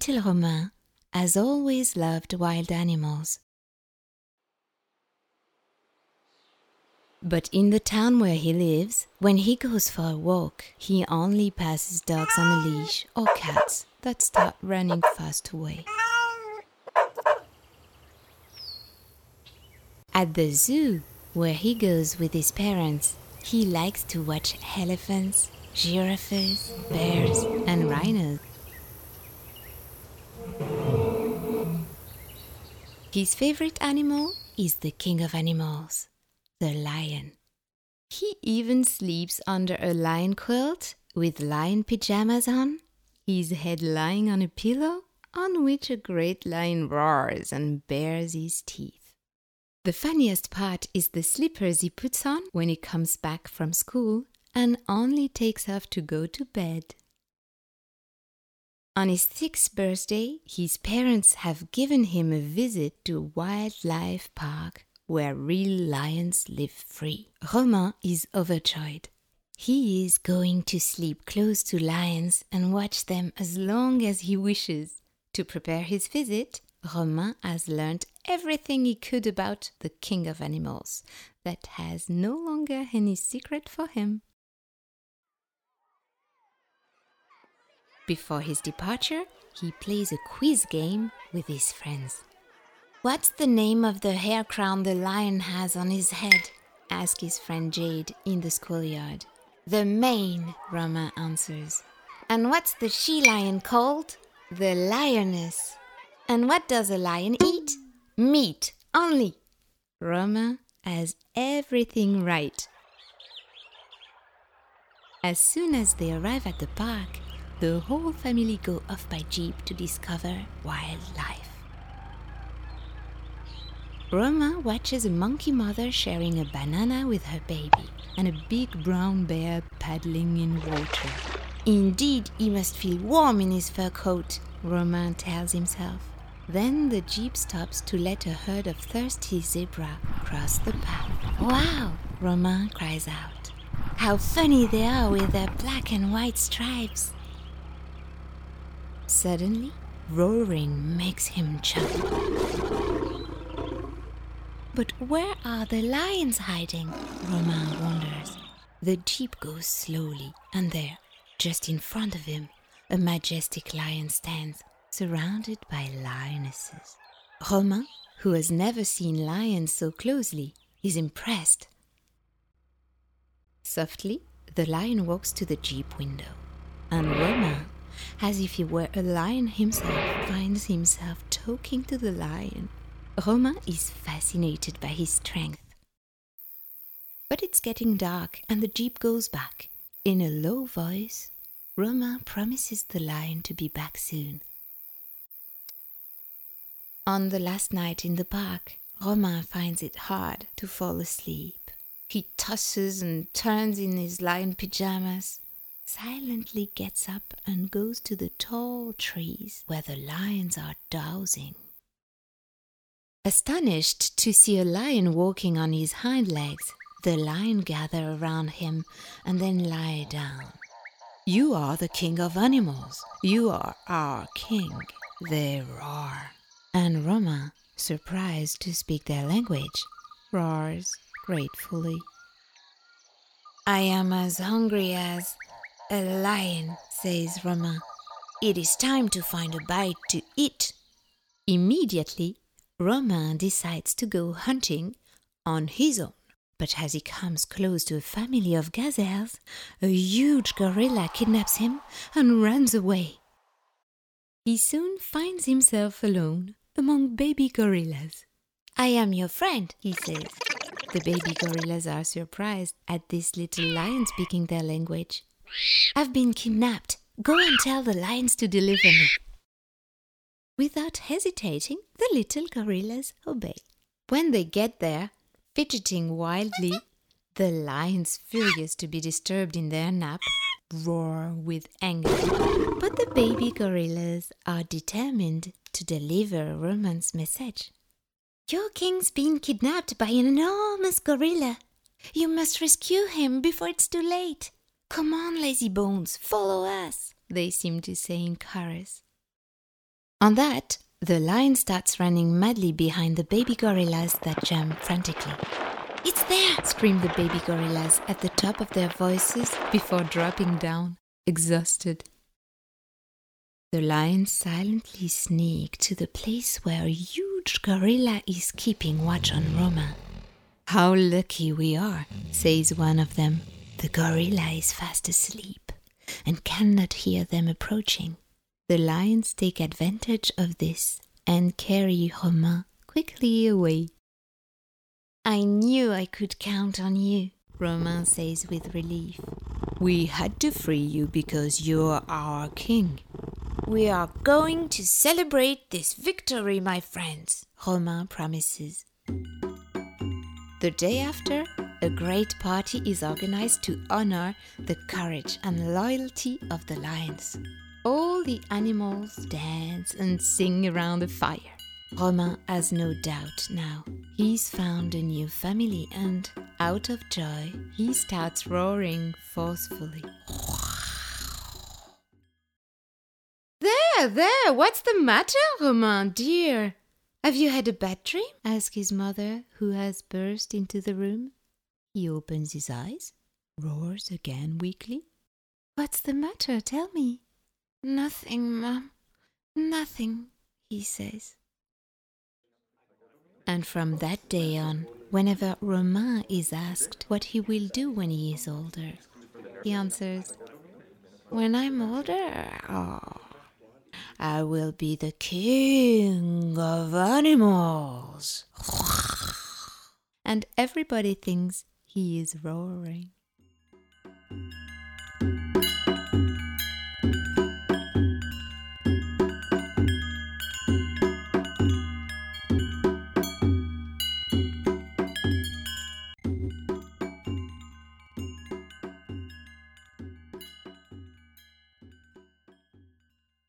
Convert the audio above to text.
Little Romain has always loved wild animals. But in the town where he lives, when he goes for a walk, he only passes dogs on a leash or cats that start running fast away. At the zoo, where he goes with his parents, he likes to watch elephants, giraffes, bears, and rhinos. His favorite animal is the king of animals, the lion. He even sleeps under a lion quilt with lion pajamas on, his head lying on a pillow on which a great lion roars and bares his teeth. The funniest part is the slippers he puts on when he comes back from school and only takes off to go to bed. On his 6th birthday, his parents have given him a visit to a wildlife park where real lions live free. Romain is overjoyed. He is going to sleep close to lions and watch them as long as he wishes. To prepare his visit, Romain has learned everything he could about the king of animals that has no longer any secret for him. Before his departure, he plays a quiz game with his friends. "What's the name of the hair crown the lion has on his head?" asks his friend Jade in the schoolyard. "The mane," Romain answers. "And what's the she-lion called?" "The lioness." "And what does a lion eat?" "Meat only." Romain has everything right. As soon as they arrive at the park, the whole family go off by jeep to discover wildlife. Romain watches a monkey mother sharing a banana with her baby and a big brown bear paddling in water. Indeed, he must feel warm in his fur coat, Romain tells himself. Then the jeep stops to let a herd of thirsty zebra cross the path. "Wow!" Romain cries out. "How funny they are with their black and white stripes!" Suddenly, roaring makes him jump. But where are the lions hiding? Romain wonders. The jeep goes slowly, and there, just in front of him, a majestic lion stands, surrounded by lionesses. Romain, who has never seen lions so closely, is impressed. Softly, the lion walks to the jeep window, and Romain, as if he were a lion himself, finds himself talking to the lion. Romain is fascinated by his strength. But it's getting dark and the jeep goes back. In a low voice, Romain promises the lion to be back soon. On the last night in the park, Romain finds it hard to fall asleep. He tosses and turns in his lion pajamas, silently gets up and goes to the tall trees where the lions are dozing. Astonished to see a lion walking on his hind legs, the lion gather around him and then lie down. "You are the king of animals. You are our king," they roar. And Romain, surprised to speak their language, roars gratefully. "I am as hungry as a lion," says Romain. "It is time to find a bite to eat." Immediately, Romain decides to go hunting on his own. But as he comes close to a family of gazelles, a huge gorilla kidnaps him and runs away. He soon finds himself alone among baby gorillas. "I am your friend," he says. The baby gorillas are surprised at this little lion speaking their language. "I've been kidnapped. Go and tell the lions to deliver me." Without hesitating, the little gorillas obey. When they get there, fidgeting wildly, the lions, furious to be disturbed in their nap, roar with anger. But the baby gorillas are determined to deliver Romain's message. "Your king's been kidnapped by an enormous gorilla. You must rescue him before it's too late. Come on, lazy bones, follow us," they seem to say in chorus. On that, the lion starts running madly behind the baby gorillas that jump frantically. "It's there!" scream the baby gorillas at the top of their voices before dropping down, exhausted. The lions silently sneak to the place where a huge gorilla is keeping watch on Romain. "How lucky we are," says one of them. "The gorilla is fast asleep and cannot hear them approaching." The lions take advantage of this and carry Romain quickly away. "I knew I could count on you," Romain says with relief. "We had to free you because you're our king." "We are going to celebrate this victory, my friends," Romain promises. The day after, a great party is organized to honor the courage and loyalty of the lions. All the animals dance and sing around the fire. Romain has no doubt now. He's found a new family and, out of joy, he starts roaring forcefully. There, what's the matter, Romain, dear? Have you had a bad dream? Asks his mother, who has burst into the room. He opens his eyes, roars again weakly. "What's the matter? Tell me." "Nothing, Mom. Nothing," he says. And from that day on, whenever Romain is asked what he will do when he is older, he answers, "When I'm older, I will be the king of animals." And everybody thinks he is roaring.